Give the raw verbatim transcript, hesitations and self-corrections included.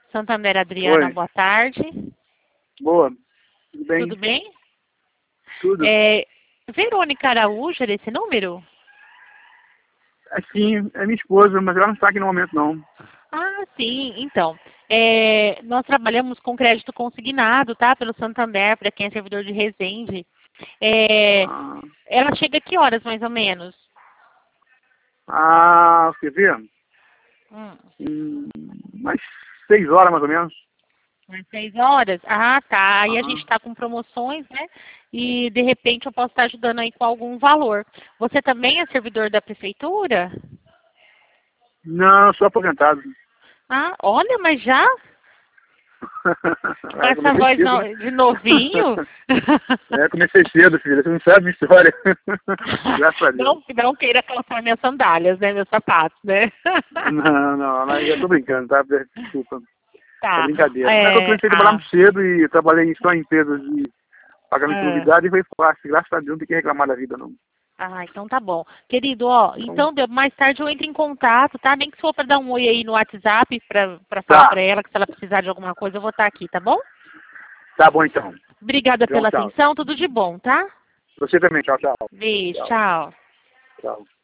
Santander, Adriana, Oi. boa tarde. Boa. Tudo bem? Tudo bem? Tudo. É, Verônica Araújo, era esse número? Sim, é minha esposa, mas ela não está aqui no momento, não. Ah, sim. Então, é, nós trabalhamos com crédito consignado, tá? Pelo Santander, para quem é servidor de Resende. É, Ah, ela chega que horas, mais ou menos? ah quer ver? Hum, Hum, umas seis horas, mais ou menos. umas seis horas? Ah, tá. Aí a gente Ah, está com promoções, né? E, de repente, eu posso estar ajudando aí com algum valor. Você também é servidor da prefeitura? não, sou aposentado. Ah, olha, mas já? Com É, essa comecei voz cedo, né? no- de novinho? É, comecei cedo, filha. Você não sabe minha história. Graças a Deus. Não, não queira calçar minhas sandálias, né? Meus sapatos, né? Não, não, mas eu tô brincando, tá? Desculpa. É Tá. brincadeira. Não é que eu É, comecei a trabalhar ah, muito cedo e trabalhei só em empresas de pagamento de ah, novidade e foi fácil. Graças a Deus, não tem que reclamar da vida, não. ah, então tá bom. Querido, ó, Então, então de- mais tarde eu entro em contato, tá? Nem que for para dar um oi aí no WhatsApp, pra, pra falar tá. pra ela que se ela precisar de alguma coisa eu vou estar aqui, tá bom? Tá bom, então. Obrigada Então, pela tchau. atenção, tudo de bom, tá? Você também, tchau, tchau. Beijo, Tchau, tchau. tchau.